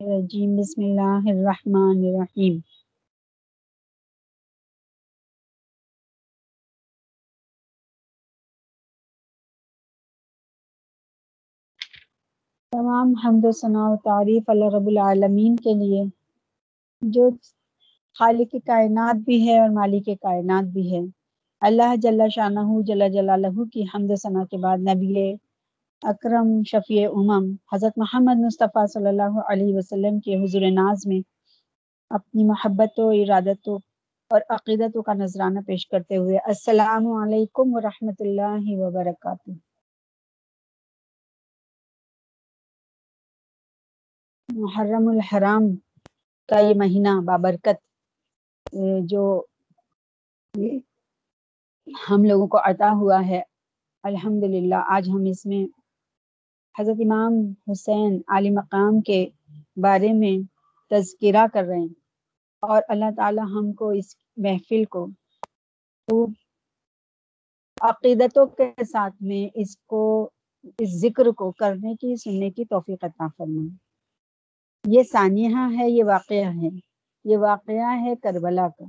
الرجیم بسم اللہ الرحمن الرحیم۔ تمام حمد و ثنا و تعریف اللہ رب العالمین کے لیے جو خالق کائنات بھی ہے اور مالک کائنات بھی ہے۔ اللہ جل شانہ جل جلالہ کی حمد و ثنا کے بعد نبی اکرم شفیع امم حضرت محمد مصطفیٰ صلی اللہ علیہ وسلم کے حضور ناز میں اپنی محبت و ارادتوں اور عقیدتوں کا نذرانہ پیش کرتے ہوئے السلام علیکم ورحمۃ اللہ وبرکاتہ۔ محرم الحرام کا یہ مہینہ بابرکت جو ہم لوگوں کو عطا ہوا ہے، الحمدللہ آج ہم اس میں حضرت امام حسین عالی مقام کے بارے میں تذکرہ کر رہے ہیں، اور اللہ تعالی ہم کو اس محفل کو خوب عقیدتوں کے ساتھ میں اس ذکر کو کرنے کی سننے کی توفیق عطا فرمائے۔ یہ سانحہ ہے، یہ واقعہ ہے کربلا کا،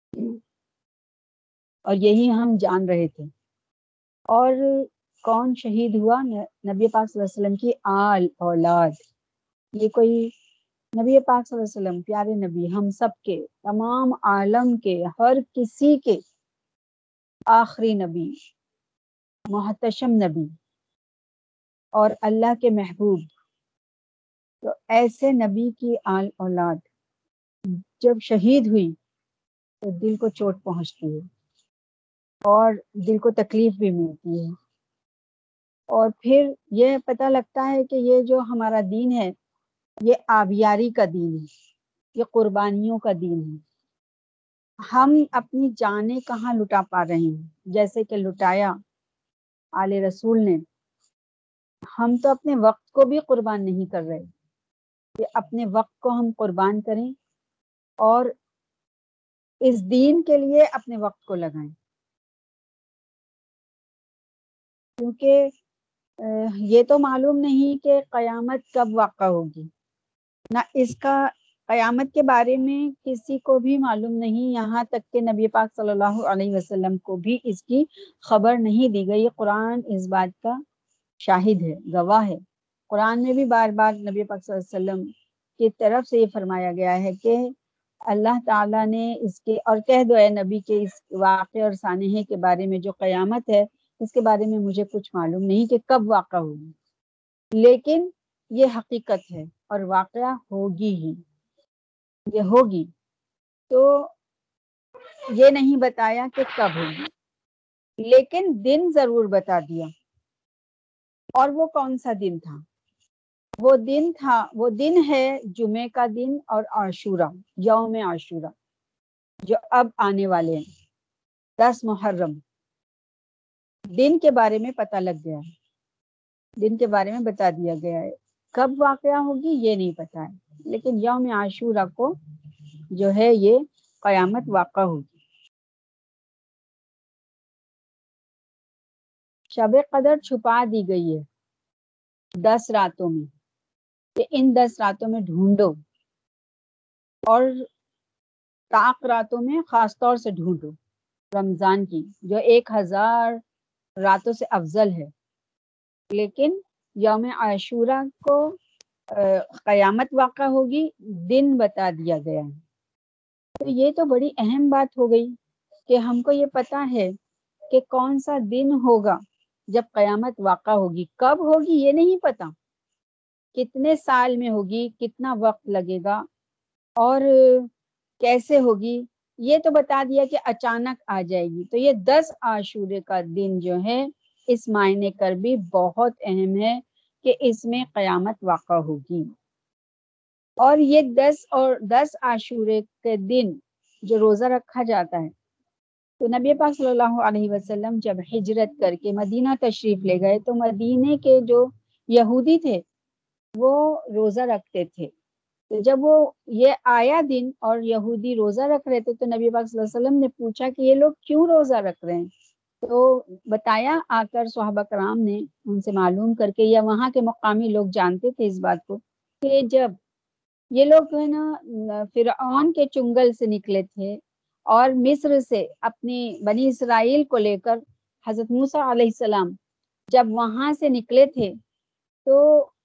اور یہی ہم جان رہے تھے۔ اور کون شہید ہوا؟ نبی پاک صلی اللہ علیہ وسلم کی آل اولاد۔ یہ کوئی نبی پاک صلی اللہ علیہ وسلم پیارے نبی، ہم سب کے، تمام عالم کے، ہر کسی کے آخری نبی، محتشم نبی اور اللہ کے محبوب، تو ایسے نبی کی آل اولاد جب شہید ہوئی تو دل کو چوٹ پہنچتی ہے اور دل کو تکلیف بھی ملتی ہے، اور پھر یہ پتہ لگتا ہے کہ یہ جو ہمارا دین ہے یہ آبیاری کا دین ہے، یہ قربانیوں کا دین ہے۔ ہم اپنی جانیں کہاں لٹا پا رہے ہیں جیسے کہ لٹایا آل رسول نے۔ ہم تو اپنے وقت کو بھی قربان نہیں کر رہے کہ اپنے وقت کو ہم قربان کریں اور اس دین کے لیے اپنے وقت کو لگائیں، کیونکہ یہ تو معلوم نہیں کہ قیامت کب واقع ہوگی، نہ اس کا قیامت کے بارے میں کسی کو بھی معلوم نہیں، یہاں تک کہ نبی پاک صلی اللہ علیہ وسلم کو بھی اس کی خبر نہیں دی گئی۔ قرآن اس بات کا شاہد ہے، گواہ ہے۔ قرآن میں بھی بار بار نبی پاک صلی اللہ علیہ وسلم کی طرف سے یہ فرمایا گیا ہے کہ اللہ تعالیٰ نے اس کے، اور کہہ دو اے نبی کہ اس واقعے اور سانحے کے بارے میں جو قیامت ہے اس کے بارے میں مجھے کچھ معلوم نہیں کہ کب واقع ہوگی، لیکن یہ حقیقت ہے اور واقعہ ہوگی ہی، یہ ہوگی۔ تو یہ نہیں بتایا کہ کب ہوگی، لیکن دن ضرور بتا دیا۔ اور وہ کون سا دن تھا؟ وہ دن ہے جمعے کا دن اور عاشورہ، یوم عاشورہ، جو اب آنے والے ہیں 10 محرم۔ دن کے بارے میں پتہ لگ گیا ہے، دن کے بارے میں بتا دیا گیا ہے، کب واقعہ ہوگی یہ نہیں پتا ہے، لیکن یوم عاشورہ کو جو ہے یہ قیامت واقع ہوگی۔ شب قدر چھپا دی گئی ہے 10 راتوں میں، کہ ان 10 راتوں میں ڈھونڈو، اور طاق راتوں میں خاص طور سے ڈھونڈو رمضان کی، جو 1000 راتوں سے افضل ہے، لیکن یوم عاشورہ کو قیامت واقع ہوگی، دن بتا دیا گیا ہے۔ تو یہ تو بڑی اہم بات ہو گئی کہ ہم کو یہ پتا ہے کہ کون سا دن ہوگا جب قیامت واقع ہوگی، کب ہوگی یہ نہیں پتا، کتنے سال میں ہوگی، کتنا وقت لگے گا اور کیسے ہوگی، یہ تو بتا دیا کہ اچانک آ جائے گی۔ تو یہ 10 عاشورے کا دن جو ہے اس معنی کر بھی بہت اہم ہے کہ اس میں قیامت واقع ہوگی۔ اور یہ 10 عاشورے کے دن جو روزہ رکھا جاتا ہے، تو نبی پاک صلی اللہ علیہ وسلم جب ہجرت کر کے مدینہ تشریف لے گئے تو مدینے کے جو یہودی تھے وہ روزہ رکھتے تھے، تو جب وہ یہ آیا دن اور یہودی روزہ رکھ رہے تھے تو نبی پاک صلی اللہ علیہ وسلم نے پوچھا کہ یہ لوگ کیوں روزہ رکھ رہے ہیں؟ تو بتایا آ کر صحابہ کرام نے ان سے معلوم کر کے، یا وہاں کے مقامی لوگ جانتے تھے اس بات کو، کہ جب یہ لوگ جو ہے نا فرعون کے چنگل سے نکلے تھے اور مصر سے اپنی بنی اسرائیل کو لے کر حضرت موسیٰ علیہ السلام جب وہاں سے نکلے تھے تو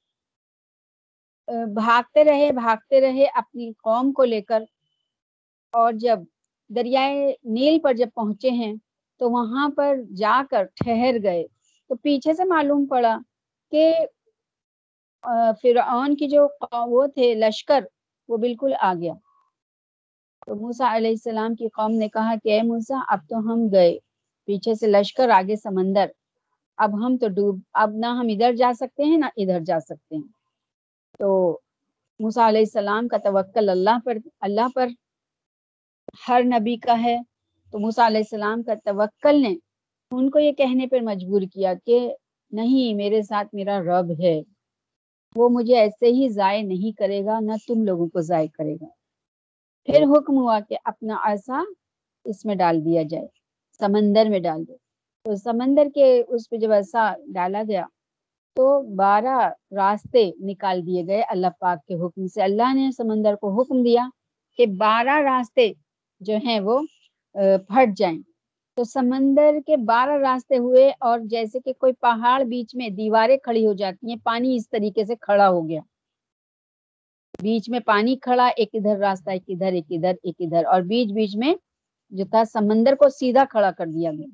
بھاگتے رہے اپنی قوم کو لے کر، اور جب دریائے نیل پر جب پہنچے ہیں تو وہاں پر جا کر ٹھہر گئے، تو پیچھے سے معلوم پڑا کہ فرعون کی جو وہ تھے لشکر وہ بالکل آ گیا۔ تو موسیٰ علیہ السلام کی قوم نے کہا کہ اے موسیٰ اب تو ہم گئے، پیچھے سے لشکر آگے سمندر، اب ہم تو اب نہ ہم ادھر جا سکتے ہیں نہ ادھر جا سکتے ہیں۔ تو موسیٰ علیہ السلام کا توکل اللہ پر ہر نبی کا ہے، تو موسیٰ علیہ السلام کا توکل نے ان کو یہ کہنے پر مجبور کیا کہ نہیں، میرے ساتھ میرا رب ہے، وہ مجھے ایسے ہی ضائع نہیں کرے گا، نہ تم لوگوں کو ضائع کرے گا۔ پھر حکم ہوا کہ اپنا عصا اس میں ڈال دیا جائے، سمندر میں ڈال دو۔ تو سمندر کے اس پہ جب عصا ڈالا گیا تو 12 راستے نکال دیے گئے اللہ پاک کے حکم سے۔ اللہ نے سمندر کو حکم دیا کہ 12 راستے جو ہیں وہ پھٹ جائیں، تو سمندر کے 12 راستے ہوئے، اور جیسے کہ کوئی پہاڑ بیچ میں دیواریں کھڑی ہو جاتی ہیں، پانی اس طریقے سے کھڑا ہو گیا، بیچ میں پانی کھڑا، ایک ادھر راستہ، ایک ادھر، ایک ادھر، ایک ادھر، اور بیچ میں جو تھا سمندر کو سیدھا کھڑا کر دیا گیا۔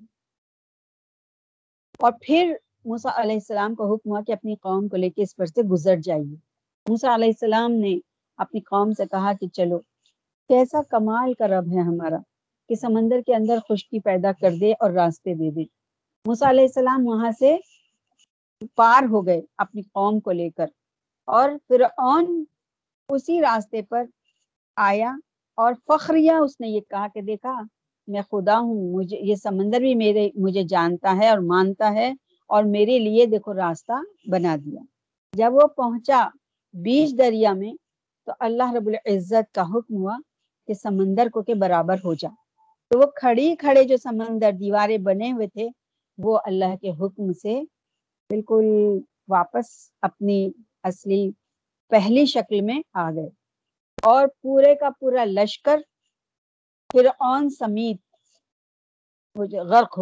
اور پھر موسیٰ علیہ السلام کو حکم ہوا کہ اپنی قوم کو لے کے اس پر سے گزر جائیے۔ موسیٰ علیہ السلام نے اپنی قوم سے کہا کہ چلو، کیسا کمال کا رب ہے ہمارا کہ سمندر کے اندر خشکی پیدا کر دے اور راستے دے دے۔ موسیٰ علیہ السلام وہاں سے پار ہو گئے اپنی قوم کو لے کر، اور فرعون اسی راستے پر آیا، اور فخریہ اس نے یہ کہا کہ دیکھا میں خدا ہوں، مجھے یہ سمندر بھی مجھے جانتا ہے اور مانتا ہے، اور میرے لیے دیکھو راستہ بنا دیا۔ جب وہ پہنچا بیچ دریا میں تو اللہ رب العزت کا حکم ہوا کہ سمندر کو کے برابر ہو جا، تو وہ کھڑے جو سمندر دیواریں بنے ہوئے تھے وہ اللہ کے حکم سے بالکل واپس اپنی اصلی پہلی شکل میں آ گئے، اور پورے کا پورا لشکر فرعون سمیت غرق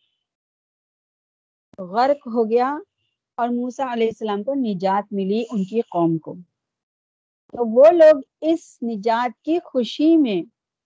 ہو گیا، اور موسیٰ علیہ السلام کو نجات ملی ان کی قوم کو۔ تو وہ لوگ اس نجات کی خوشی میں،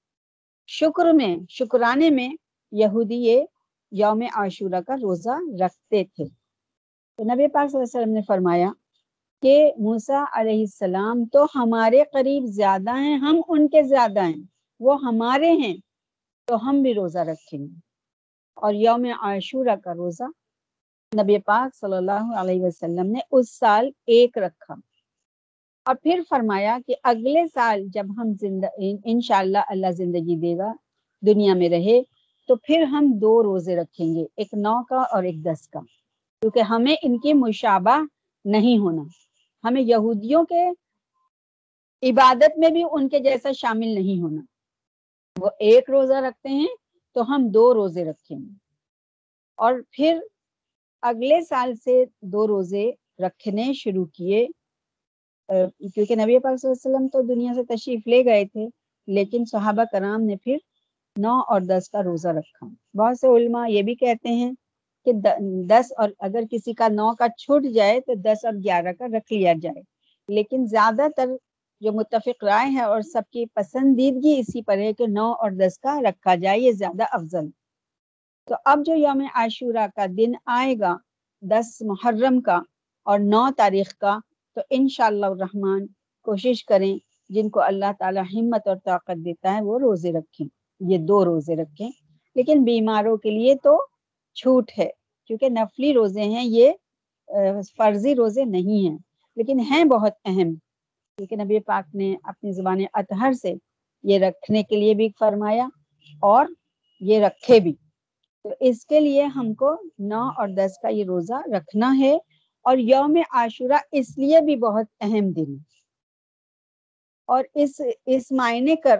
شکرانے میں یہودی یوم عاشورہ کا روزہ رکھتے تھے۔ تو نبی پاک صلی اللہ علیہ وسلم نے فرمایا کہ موسیٰ علیہ السلام تو ہمارے قریب زیادہ ہیں، ہم ان کے زیادہ ہیں، وہ ہمارے ہیں تو ہم بھی روزہ رکھیں گے۔ اور یوم عاشورہ کا روزہ نبی پاک صلی اللہ علیہ وسلم نے اس سال 1 رکھا، اور پھر فرمایا کہ اگلے سال جب ہم انشاءاللہ اللہ زندگی دے گا، دنیا میں رہے، تو پھر ہم 2 روزے رکھیں گے، ایک 9 کا اور ایک 10 کا، کیونکہ ہمیں ان کی مشابہ نہیں ہونا، ہمیں یہودیوں کے عبادت میں بھی ان کے جیسا شامل نہیں ہونا۔ وہ 1 روزہ رکھتے ہیں تو ہم 2 روزے رکھیں گے، اور پھر اگلے سال سے 2 روزے رکھنے شروع کیے، کیونکہ نبی پاک صلی اللہ علیہ وسلم تو دنیا سے تشریف لے گئے تھے، لیکن صحابہ کرام نے پھر 9 اور 10 کا روزہ رکھا۔ بہت سے علماء یہ بھی کہتے ہیں کہ 10، اور اگر کسی کا 9 کا چھوٹ جائے تو 10 اور 11 کا رکھ لیا جائے، لیکن زیادہ تر جو متفق رائے ہے اور سب کی پسندیدگی اسی پر ہے کہ 9 اور 10 کا رکھا جائے، یہ زیادہ افضل۔ تو اب جو یوم عاشورہ کا دن آئے گا 10 محرم کا اور 9 تاریخ کا، تو انشاءاللہ الرحمن کوشش کریں جن کو اللہ تعالی ہمت اور طاقت دیتا ہے وہ روزے رکھیں، یہ 2 روزے رکھیں، لیکن بیماروں کے لیے تو چھوٹ ہے، کیونکہ نفلی روزے ہیں یہ، فرضی روزے نہیں ہیں، لیکن ہیں بہت اہم، کیونکہ نبی پاک نے اپنی زبان اطہر سے یہ رکھنے کے لیے بھی فرمایا اور یہ رکھے بھی، تو اس کے لیے ہم کو 9 اور 10 کا یہ روزہ رکھنا ہے۔ اور یوم عاشورہ اس لیے بھی بہت اہم دن، اور اس معنی کر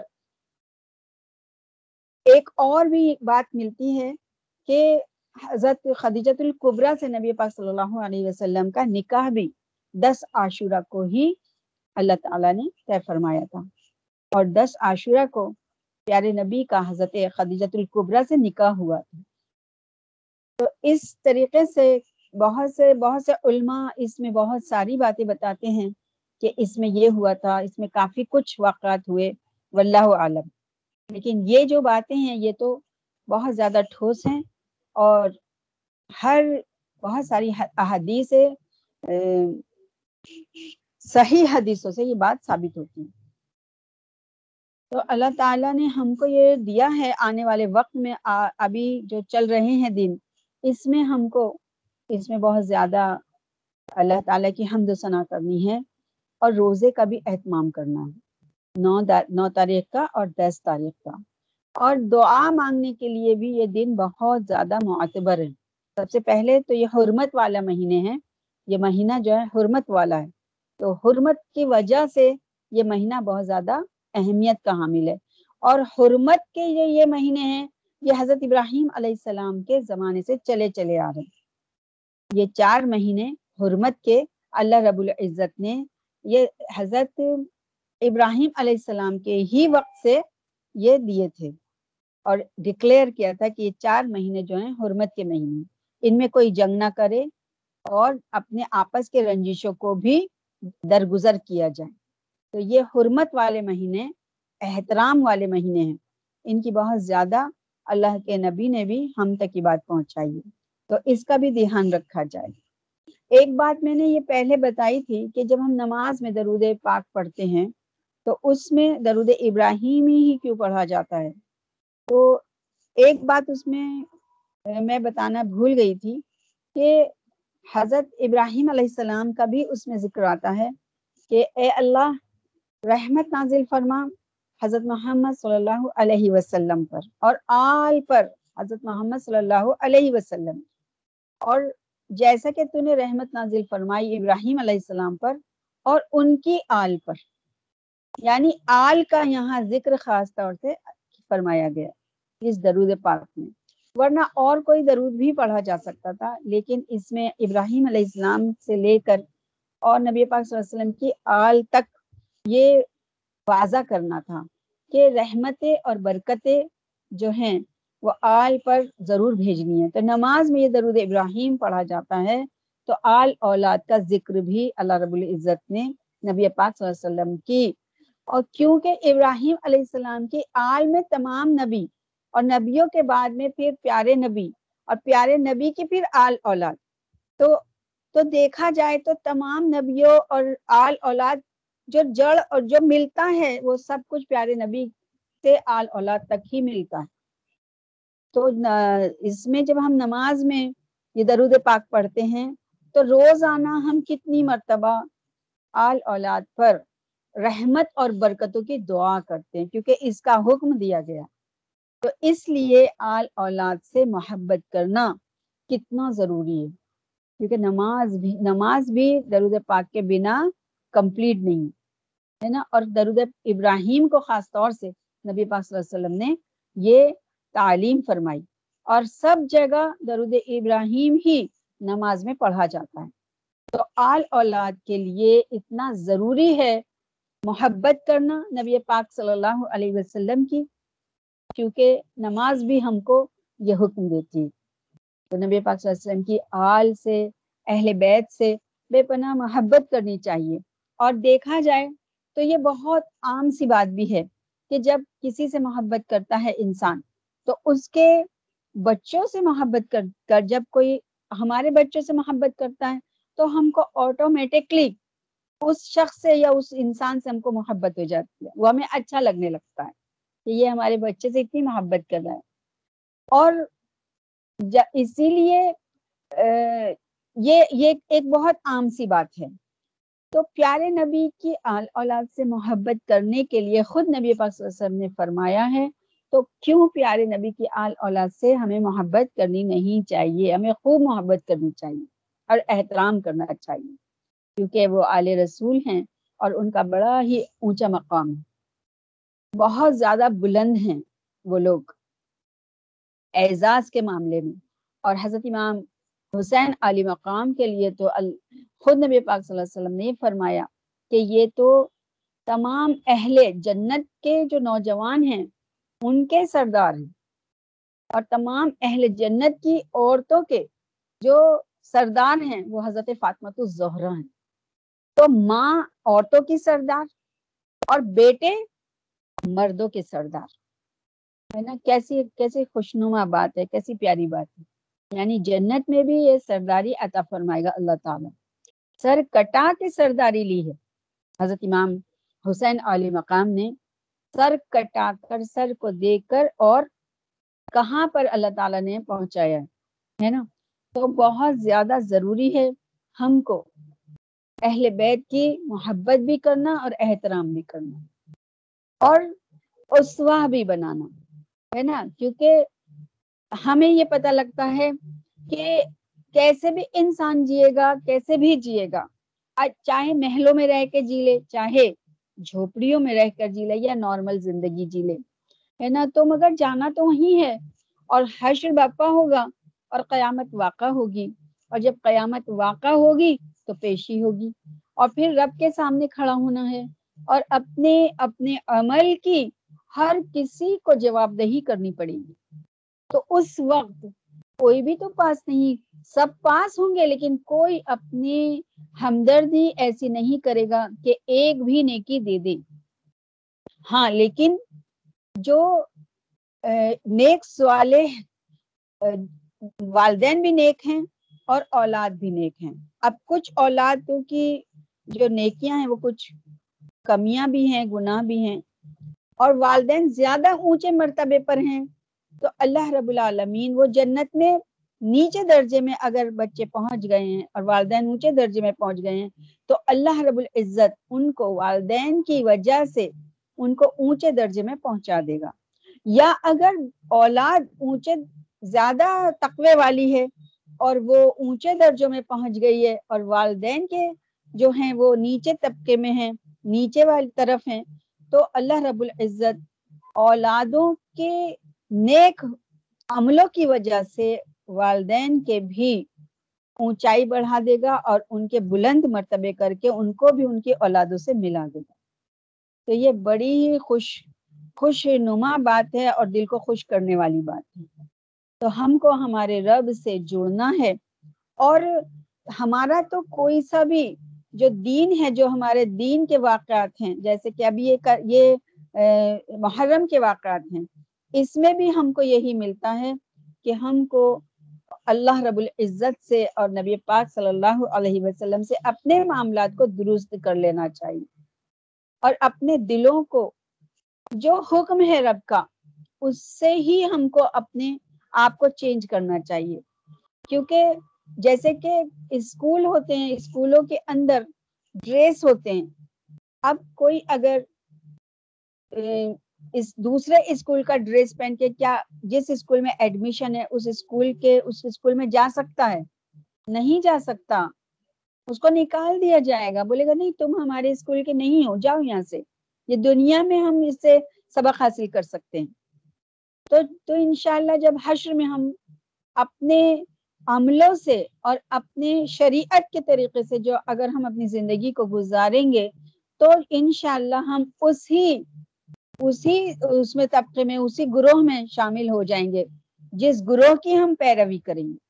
ایک اور بھی بات ملتی ہے کہ حضرت خدیجۃ الکبریٰ سے نبی پاک صلی اللہ علیہ وسلم کا نکاح بھی 10 عاشورہ کو ہی اللہ تعالیٰ نے طے فرمایا تھا، اور 10 عاشورہ کو پیارے نبی کا حضرت خدیجۃ الکبریٰ سے نکاح ہوا تھا۔ تو اس طریقے سے بہت سے علماء اس میں بہت ساری باتیں بتاتے ہیں کہ اس میں یہ ہوا تھا، اس میں کافی کچھ واقعات ہوئے، واللہ عالم۔ لیکن یہ جو باتیں ہیں یہ تو بہت زیادہ ٹھوس ہیں، اور بہت ساری احادیث صحیح حدیثوں سے یہ بات ثابت ہوتی ہے۔ تو اللہ تعالیٰ نے ہم کو یہ دیا ہے آنے والے وقت میں، ابھی جو چل رہے ہیں دن، اس میں ہم کو اس میں بہت زیادہ اللہ تعالیٰ کی حمد و ثنا کرنی ہے، اور روزے کا بھی اہتمام کرنا ہے، 9 تاریخ کا اور 10 تاریخ کا، اور دعا مانگنے کے لیے بھی یہ دن بہت زیادہ معتبر ہے۔ سب سے پہلے تو یہ حرمت والا مہینے ہیں، یہ مہینہ جو ہے حرمت والا ہے، تو حرمت کی وجہ سے یہ مہینہ بہت زیادہ اہمیت کا حامل ہے، اور حرمت کے یہ مہینے ہیں، یہ حضرت ابراہیم علیہ السلام کے زمانے سے چلے آ رہے ہیں۔ یہ 4 مہینے حرمت کے اللہ رب العزت نے یہ حضرت ابراہیم علیہ السلام کے ہی وقت سے یہ دیے تھے، اور ڈکلیئر کیا تھا کہ یہ 4 مہینے جو ہیں حرمت کے مہینے، ان میں کوئی جنگ نہ کرے، اور اپنے آپس کے رنجشوں کو بھی درگزر کیا جائے۔ تو یہ حرمت والے مہینے، احترام والے مہینے ہیں، ان کی بہت زیادہ اللہ کے نبی نے بھی ہم تک کی بات پہنچائی ہے، تو اس کا بھی دھیان رکھا جائے۔ ایک بات میں نے یہ پہلے بتائی تھی کہ جب ہم نماز میں درود پاک پڑھتے ہیں تو اس میں درود ابراہیمی ہی کیوں پڑھا جاتا ہے؟ تو ایک بات اس میں بتانا بھول گئی تھی کہ حضرت ابراہیم علیہ السلام کا بھی اس میں ذکر آتا ہے کہ اے اللہ رحمت نازل فرما حضرت محمد صلی اللہ علیہ وسلم پر، اور آل پر حضرت محمد صلی اللہ علیہ وسلم، اور جیسا کہ تو نے رحمت نازل فرمائی ابراہیم علیہ السلام پر اور ان کی آل پر، یعنی آل کا یہاں ذکر خاص طور سے فرمایا گیا اس درود پاک میں، ورنہ اور کوئی درود بھی پڑھا جا سکتا تھا، لیکن اس میں ابراہیم علیہ السلام سے لے کر اور نبی پاک صلی اللہ علیہ وسلم کی آل تک یہ واضح کرنا تھا کہ رحمتیں اور برکتیں جو ہیں وہ آل پر ضرور بھیجنی ہے۔ تو نماز میں یہ درود ابراہیم پڑھا جاتا ہے، تو آل اولاد کا ذکر بھی اللہ رب العزت نے نبی پاک صلی اللہ علیہ وسلم کی، اور کیونکہ ابراہیم علیہ السلام کی آل میں تمام نبی، اور نبیوں کے بعد میں پھر پیارے نبی، اور پیارے نبی کی پھر آل اولاد، تو دیکھا جائے تو تمام نبیوں اور آل اولاد جو جڑ اور جو ملتا ہے وہ سب کچھ پیارے نبی سے آل اولاد تک ہی ملتا ہے۔ تو اس میں جب ہم نماز میں یہ درود پاک پڑھتے ہیں تو روزانہ ہم کتنی مرتبہ آل اولاد پر رحمت اور برکتوں کی دعا کرتے ہیں، کیونکہ اس کا حکم دیا گیا۔ تو اس لیے آل اولاد سے محبت کرنا کتنا ضروری ہے، کیونکہ نماز بھی درود پاک کے بنا کمپلیٹ نہیں ہے نا۔ اور درود ابراہیم کو خاص طور سے نبی پاک صلی اللہ علیہ وسلم نے یہ تعلیم فرمائی، اور سب جگہ درود ابراہیم ہی نماز میں پڑھا جاتا ہے۔ تو آل اولاد کے لیے اتنا ضروری ہے محبت کرنا نبی پاک صلی اللہ علیہ وسلم کی، کیونکہ نماز بھی ہم کو یہ حکم دیتی ہے۔ تو نبی پاک صلی اللہ علیہ وسلم کی آل سے، اہل بیت سے بے پناہ محبت کرنی چاہیے۔ اور دیکھا جائے تو یہ بہت عام سی بات بھی ہے کہ جب کسی سے محبت کرتا ہے انسان تو اس کے بچوں سے محبت کر جب کوئی ہمارے بچوں سے محبت کرتا ہے تو ہم کو آٹومیٹکلی اس شخص سے یا اس انسان سے ہم کو محبت ہو جاتی ہے، وہ ہمیں اچھا لگنے لگتا ہے کہ یہ ہمارے بچے سے اتنی محبت کر رہا ہے۔ اور اسی لیے یہ ایک بہت عام سی بات ہے۔ تو پیارے نبی کی آل اولاد سے محبت کرنے کے لیے خود نبی پاک صلی اللہ علیہ وسلم نے فرمایا ہے، تو کیوں پیارے نبی کی آل اولاد سے ہمیں محبت کرنی نہیں چاہیے؟ ہمیں خوب محبت کرنی چاہیے اور احترام کرنا چاہیے، کیونکہ وہ آل رسول ہیں اور ان کا بڑا ہی اونچا مقام ہے، بہت زیادہ بلند ہیں وہ لوگ اعزاز کے معاملے میں۔ اور حضرت امام حسین علی مقام کے لیے تو خود نبی پاک صلی اللہ علیہ وسلم نے فرمایا کہ یہ تو تمام اہل جنت کے جو نوجوان ہیں ان کے سردار ہیں، اور تمام اہل جنت کی عورتوں کے جو سردار ہیں وہ حضرت فاطمہ الزہرا ہیں۔ تو ماں عورتوں کی سردار اور بیٹے مردوں کے سردار، ہے نا؟ کیسی خوشنما بات ہے، کیسی پیاری بات ہے۔ یعنی جنت میں بھی یہ سرداری عطا فرمائے گا اللہ تعالیٰ۔ سر کٹا کے سرداری لی ہے حضرت امام حسین علی مقام نے، سر کٹا کر، سر کو دے کر، اور کہاں پر اللہ تعالیٰ نے پہنچایا ہے نا؟ تو بہت زیادہ ضروری ہے ہم کو اہل بیت کی محبت بھی کرنا اور احترام بھی کرنا اور اسوہ بھی بنانا، ہے نا؟ کیونکہ ہمیں یہ پتہ لگتا ہے کہ کیسے بھی انسان جیے گا، کیسے بھی جیے گا، چاہے محلوں میں رہ کے جی لے، چاہے جھوپڑیوں میں رہ کر جی لے، یا نارمل زندگی جی لے، ہے نا؟ تو مگر جانا تو وہی ہے، اور حشر برپا ہوگا اور قیامت واقع ہوگی، اور جب قیامت واقع ہوگی تو پیشی ہوگی، اور پھر رب کے سامنے کھڑا ہونا ہے، اور اپنے اپنے عمل کی ہر کسی کو جواب دہی کرنی پڑے گی۔ تو اس وقت کوئی بھی تو پاس نہیں، سب پاس ہوں گے، لیکن کوئی اپنی ہمدردی ایسی نہیں کرے گا کہ ایک بھی نیکی دے دے۔ ہاں، لیکن جو نیک صالح والدین بھی نیک ہیں اور اولاد بھی نیک ہیں۔ اب کچھ اولادوں کی جو نیکیاں ہیں وہ کچھ کمیاں بھی ہیں، گناہ بھی ہیں، اور والدین زیادہ اونچے مرتبے پر ہیں، تو اللہ رب العالمین وہ جنت میں نیچے درجے میں اگر بچے پہنچ گئے ہیں اور والدین اونچے درجے میں پہنچ گئے ہیں، تو اللہ رب العزت ان کو والدین کی وجہ سے ان کو اونچے درجے میں پہنچا دے گا۔ یا اگر اولاد اونچے زیادہ تقوی والی ہے اور وہ اونچے درجوں میں پہنچ گئی ہے، اور والدین کے جو ہیں وہ نیچے طبقے میں ہیں، نیچے والی طرف ہیں، تو اللہ رب العزت اولادوں کے نیک عملوں کی وجہ سے والدین کے بھی اونچائی بڑھا دے گا اور ان کے بلند مرتبے کر کے ان کو بھی ان کی اولادوں سے ملا دے گا۔ تو یہ بڑی ہی خوش نما بات ہے اور دل کو خوش کرنے والی بات ہے۔ تو ہم کو ہمارے رب سے جڑنا ہے، اور ہمارا تو کوئی سا بھی جو دین ہے، جو ہمارے دین کے واقعات ہیں، جیسے کہ ابھی یہ محرم کے واقعات ہیں، اس میں بھی ہم کو یہی ملتا ہے کہ ہم کو اللہ رب العزت سے اور نبی پاک صلی اللہ علیہ وسلم سے اپنے معاملات کو درست کر لینا چاہیے، اور اپنے دلوں کو جو حکم ہے رب کا اس سے ہی ہم کو اپنے آپ کو چینج کرنا چاہیے۔ کیونکہ جیسے کہ اسکول ہوتے ہیں، اسکولوں کے اندر ڈریس ہوتے ہیں، اب کوئی اگر اس دوسرے اسکول کا ڈریس پہن کے کیا جس اسکول میں ایڈمیشن ہے اس اسکول میں جا سکتا ہے؟ نہیں جا سکتا، اس کو نکال دیا جائے گا، بولے گا نہیں تم ہمارے اسکول کے نہیں ہو، جاؤ یہاں سے۔ یہ دنیا میں ہم اس سے سبق حاصل کر سکتے ہیں۔ تو انشاءاللہ جب حشر میں ہم اپنے عملوں سے اور اپنے شریعت کے طریقے سے جو اگر ہم اپنی زندگی کو گزاریں گے، تو انشاءاللہ ہم اس میں طبقے میں، اسی گروہ میں شامل ہو جائیں گے جس گروہ کی ہم پیروی کریں گے،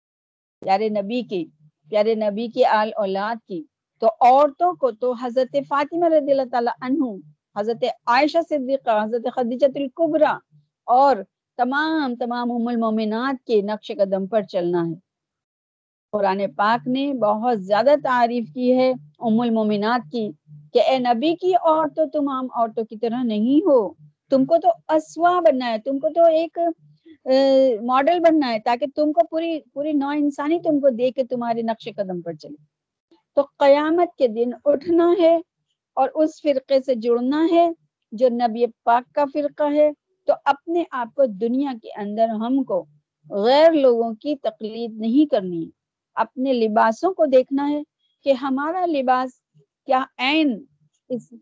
پیارے نبی کی آل اولاد کی۔ تو عورتوں کو تو حضرت فاطمہ رضی اللہ تعالیٰ عنہ، حضرت عائشہ صدیقہ، حضرت خدیجہ الکبریٰ اور تمام ام المومنات کے نقش قدم پر چلنا ہے۔ قرآن پاک نے بہت زیادہ تعریف کی ہے ام المومنات کی کہ اے نبی کی عورتوں، تم عام عورتوں کی طرح نہیں ہو، تم کو تو اسوا بننا ہے، تم کو تو ایک ماڈل بننا ہے، تاکہ تم کو پوری نوع انسانی تم کو دیکھ کے تمہارے نقش قدم پر چلے۔ تو قیامت کے دن اٹھنا ہے اور اس فرقے سے جڑنا ہے جو نبی پاک کا فرقہ ہے۔ تو اپنے آپ کو دنیا کے اندر ہم کو غیر لوگوں کی تقلید نہیں کرنی ہے، اپنے لباسوں کو دیکھنا ہے کہ ہمارا لباس کیا عین اس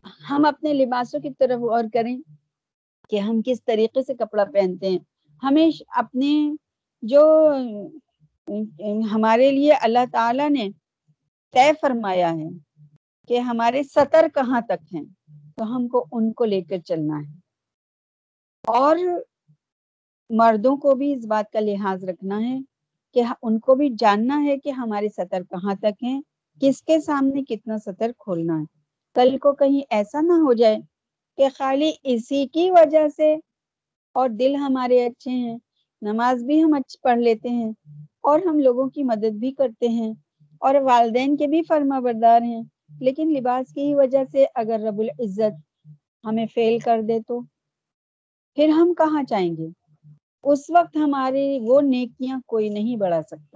ہم اپنے لباسوں کی طرف غور کریں کہ ہم کس طریقے سے کپڑا پہنتے ہیں. ہمیں اپنے جو ہمارے لیے اللہ تعالیٰ نے طے فرمایا ہے کہ ہمارے سطر کہاں تک ہیں، تو ہم کو ان کو لے کر چلنا ہے. اور مردوں کو بھی اس بات کا لحاظ رکھنا ہے کہ ان کو بھی جاننا ہے کہ ہمارے سطر کہاں تک ہیں، کس کے سامنے کتنا سطر کھولنا ہے. کل کو کہیں ایسا نہ ہو جائے کہ خالی اسی کی وجہ سے، اور دل ہمارے اچھے ہیں، نماز بھی ہم پڑھ لیتے ہیں، اور ہم لوگوں کی مدد بھی کرتے ہیں، اور والدین کے بھی فرما بردار ہیں، لیکن لباس کی ہی وجہ سے اگر رب العزت ہمیں فیل کر دے تو پھر ہم کہاں جائیں گے؟ اس وقت ہماری وہ نیکیاں کوئی نہیں بڑھا سکتا.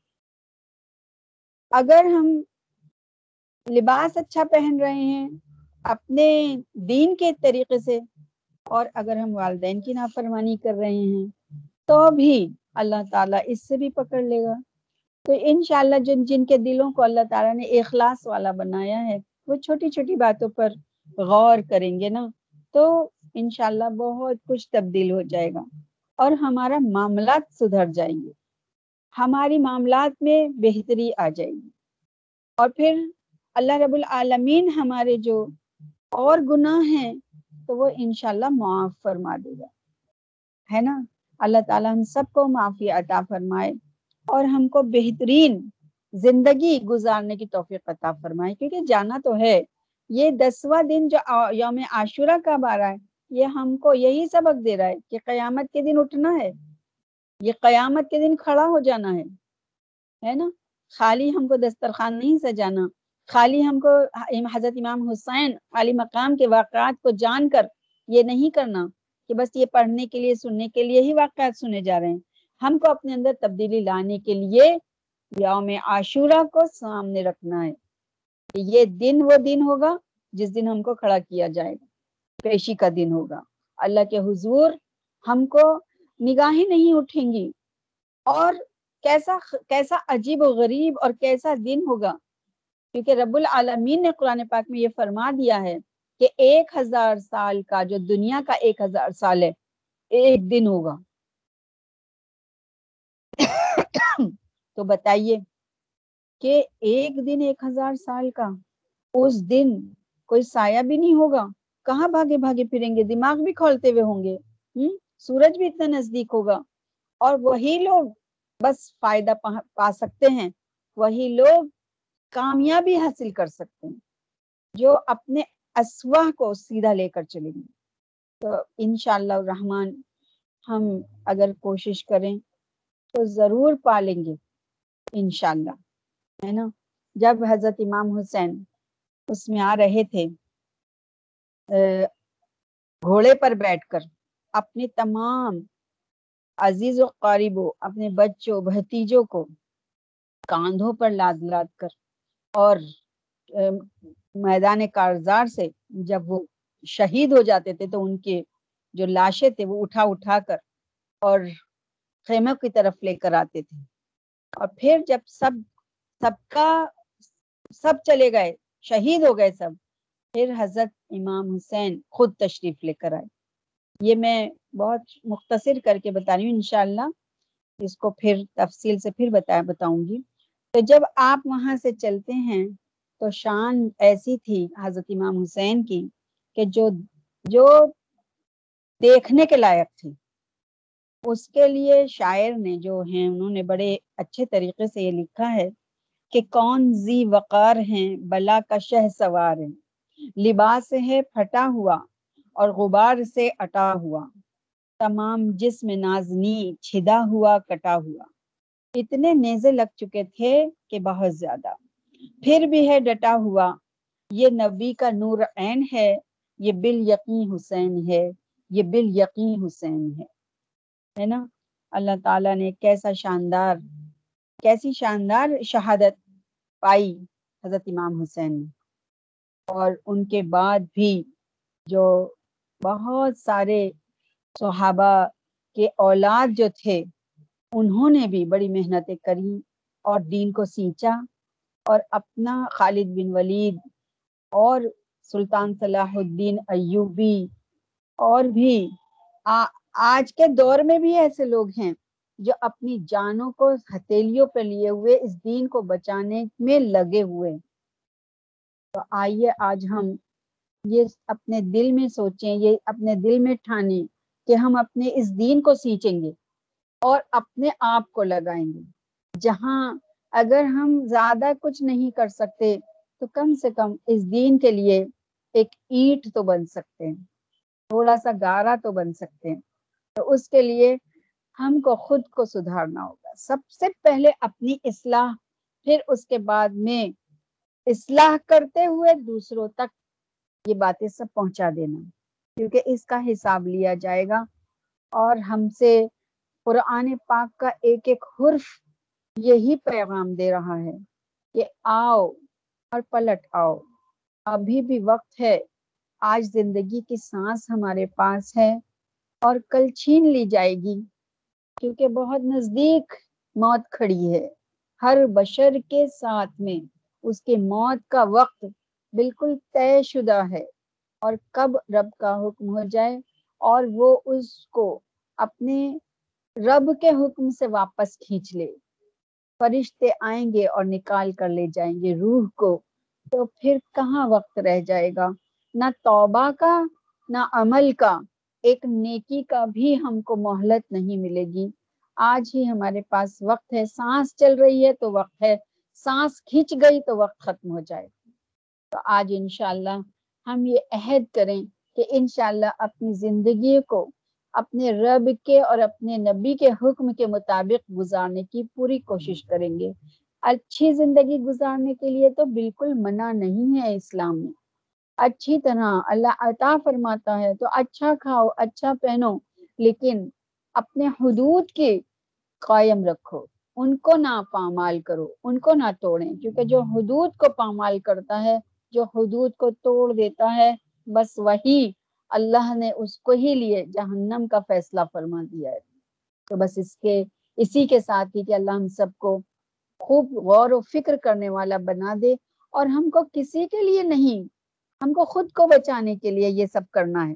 اگر ہم لباس اچھا پہن رہے ہیں اپنے دین کے طریقے سے، اور اگر ہم والدین کی نافرمانی کر رہے ہیں تو بھی اللہ تعالیٰ اس سے بھی پکڑ لے گا. تو انشاءاللہ جن کے دلوں کو اللہ تعالیٰ نے اخلاص والا بنایا ہے، وہ چھوٹی چھوٹی باتوں پر غور کریں گے نا، تو انشاءاللہ بہت کچھ تبدیل ہو جائے گا، اور ہمارا معاملات سدھر جائیں گے، ہماری معاملات میں بہتری آ جائے گی. اور پھر اللہ رب العالمین ہمارے جو اور گناہ ہیں تو وہ انشاءاللہ معاف فرما دے گا، ہے نا. اللہ تعالیٰ ہم سب کو معافی عطا فرمائے اور ہم کو بہترین زندگی گزارنے کی توفیق عطا فرمائے، کیونکہ جانا تو ہے. یہ 10واں دن جو یوم عاشورہ کب آ رہا ہے، یہ ہم کو یہی سبق دے رہا ہے کہ قیامت کے دن اٹھنا ہے، یہ قیامت کے دن کھڑا ہو جانا ہے نا. خالی ہم کو دسترخوان نہیں سجانا، خالی ہم کو حضرت امام حسین علی مقام کے واقعات کو جان کر یہ نہیں کرنا کہ بس یہ پڑھنے کے لیے سننے کے لیے ہی واقعات سنے جا رہے ہیں. ہم کو اپنے اندر تبدیلی لانے کے لیے یوم عاشورہ کو سامنے رکھنا ہے. یہ دن وہ دن ہوگا جس دن ہم کو کھڑا کیا جائے گا، پیشی کا دن ہوگا. اللہ کے حضور ہم کو نگاہیں نہیں اٹھیں گی، اور کیسا عجیب و غریب اور کیسا دن ہوگا، کیونکہ رب العالمین نے قرآن پاک میں یہ فرما دیا ہے کہ 1000 سال کا جو دنیا کا 1000 سال ہے، ایک دن ہوگا. تو بتائیے کہ ایک دن 1000 سال کا، اس دن کوئی سایہ بھی نہیں ہوگا، کہاں بھاگے بھاگے پھریں گے، دماغ بھی کھولتے ہوئے ہوں گے، سورج بھی اتنا نزدیک ہوگا، اور وہی لوگ بس فائدہ پا سکتے ہیں، وہی لوگ کامیابی حاصل کر سکتے ہیں جو اپنے اسوہ کو سیدھا لے کر چلیں گے. تو انشاءاللہ الرحمن ہم اگر کوشش کریں تو ضرور پالیں گے انشاءاللہ، ہے نا. جب حضرت امام حسین اس میں آ رہے تھے گھوڑے پر بیٹھ کر، اپنے تمام عزیز و قریبوں، اپنے بچوں بھتیجوں کو کاندھوں پر لاد لاد کر، اور میدان کارزار سے جب وہ شہید ہو جاتے تھے تو ان کے جو لاشیں تھے وہ اٹھا کر اور خیموں کی طرف لے کر آتے تھے. اور پھر جب سب چلے گئے، شہید ہو گئے سب، پھر حضرت امام حسین خود تشریف لے کر آئے. یہ میں بہت مختصر کر کے بتا رہی ہوں، انشاءاللہ اس کو پھر تفصیل سے پھر بتاؤں گی. تو جب آپ وہاں سے چلتے ہیں تو شان ایسی تھی حضرت امام حسین کی کہ جو دیکھنے کے لائق تھی. اس کے لیے شاعر نے جو ہیں انہوں نے بڑے اچھے طریقے سے یہ لکھا ہے کہ کون ذی وقار ہیں بلا کا شہ سوار ہیں، لباس ہے پھٹا ہوا اور غبار سے اٹا ہوا، تمام جسم نازنی چھدا ہوا کٹا ہوا. اتنے نیزے لگ چکے تھے کہ بہت زیادہ، پھر بھی ہے ڈٹا ہوا، یہ نبی کا نور عین ہے، یہ بالیقین حسین ہے، یہ بالیقین حسین ہے نا. اللہ تعالیٰ نے کیسی شاندار شہادت پائی حضرت امام حسین نے. اور ان کے بعد بھی جو بہت سارے صحابہ کے اولاد جو تھے انہوں نے بھی بڑی محنتیں کری اور دین کو سینچا، اور اپنا خالد بن ولید اور سلطان صلاح الدین ایوبی اور بھی آج کے دور میں بھی ایسے لوگ ہیں جو اپنی جانوں کو ہتھیلیوں پہ لیے ہوئے اس دین کو بچانے میں لگے ہوئے. تو آئیے آج ہم یہ اپنے دل میں سوچیں، یہ اپنے دل میں ٹھانیں کہ ہم اپنے اس دین کو سینچیں گے اور اپنے آپ کو لگائیں گے. جہاں اگر ہم زیادہ کچھ نہیں کر سکتے تو کم سے کم اس دین کے لیے ایک اینٹ تو بن سکتے ہیں، تھوڑا سا گارا تو بن سکتے ہیں. تو اس کے لیے ہم کو خود کو سدھارنا ہوگا. سب سے پہلے اپنی اصلاح، پھر اس کے بعد میں اصلاح کرتے ہوئے دوسروں تک یہ باتیں سب پہنچا دینا، کیونکہ اس کا حساب لیا جائے گا. اور ہم سے قرآن پاک کا ایک ایک حرف یہی پیغام دے رہا ہے کہ آؤ اور پلٹ آؤ، ابھی بھی وقت ہے. آج زندگی کی سانس ہمارے پاس ہے اور کل چھین لی جائے گی، کیونکہ بہت نزدیک موت کھڑی ہے. ہر بشر کے ساتھ میں اس کی موت کا وقت بالکل طے شدہ ہے، اور کب رب کا حکم ہو جائے اور وہ اس کو اپنے رب کے حکم سے واپس کھینچ لے، فرشتے آئیں گے اور نکال کر لے جائیں گے روح کو، تو پھر کہاں وقت رہ جائے گا، نہ توبہ کا نہ عمل کا، ایک نیکی کا بھی ہم کو مہلت نہیں ملے گی. آج ہی ہمارے پاس وقت ہے، سانس چل رہی ہے تو وقت ہے، سانس کھینچ گئی تو وقت ختم ہو جائے. تو آج انشاءاللہ ہم یہ عہد کریں کہ انشاءاللہ اپنی زندگی کو اپنے رب کے اور اپنے نبی کے حکم کے مطابق گزارنے کی پوری کوشش کریں گے. اچھی زندگی گزارنے کے لیے تو بالکل منع نہیں ہے اسلام میں. اچھی طرح اللہ عطا فرماتا ہے تو اچھا کھاؤ، اچھا پہنو، لیکن اپنے حدود کے قائم رکھو، ان کو نہ پامال کرو، ان کو نہ توڑیں. کیونکہ جو حدود کو پامال کرتا ہے، جو حدود کو توڑ دیتا ہے، بس وہی اللہ نے اس کو ہی لیے جہنم کا فیصلہ فرما دیا ہے. تو بس اسی کے ساتھ ہی کہ اللہ ہم سب کو خوب غور و فکر کرنے والا بنا دے، اور ہم کو کسی کے لیے نہیں، ہم کو خود کو بچانے کے لیے یہ سب کرنا ہے.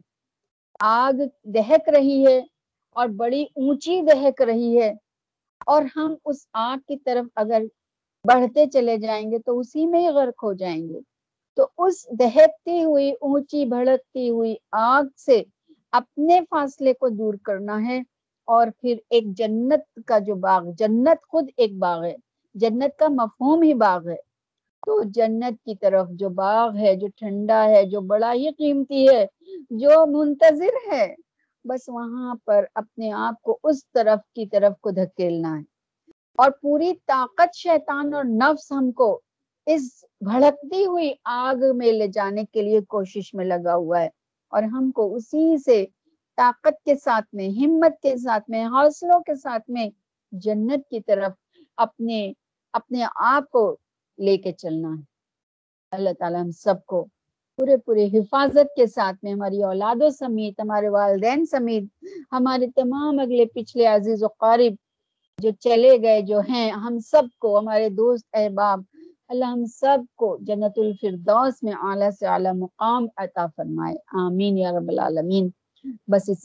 آگ دہک رہی ہے اور بڑی اونچی دہک رہی ہے، اور ہم اس آگ کی طرف اگر بڑھتے چلے جائیں گے تو اسی میں ہی غرق ہو جائیں گے. تو اس دہکتی ہوئی اونچی بھڑکتی ہوئی آگ سے اپنے فاصلے کو دور کرنا ہے، اور پھر ایک جنت کا جو باغ، جنت خود ایک باغ ہے، جنت کا مفہوم ہی باغ ہے. تو جنت کی طرف جو باغ ہے، جو ٹھنڈا ہے، جو بڑا ہی قیمتی ہے، جو منتظر ہے، بس وہاں پر اپنے آپ کو اس طرف کی طرف کو دھکیلنا ہے. اور پوری طاقت شیطان اور نفس ہم کو اس بھڑکتی ہوئی آگ میں لے جانے کے لیے کوشش میں لگا ہوا ہے، اور ہم کو اسی سے طاقت کے ساتھ میں، ہمت کے ساتھ میں، حوصلوں کے ساتھ میں جنت کی طرف اپنے آپ کو لے کے چلنا ہے. اللہ تعالیٰ ہم سب کو پورے حفاظت کے ساتھ میں، ہماری اولادوں سمیت، ہمارے والدین سمیت، ہمارے تمام اگلے پچھلے عزیز و قارب جو چلے گئے، جو ہیں، ہم سب کو، ہمارے دوست احباب، اللہ ہم سب کو جنت الفردوس میں اعلیٰ سے اعلیٰ مقام عطا فرمائے. آمین یا رب العالمین. بس اس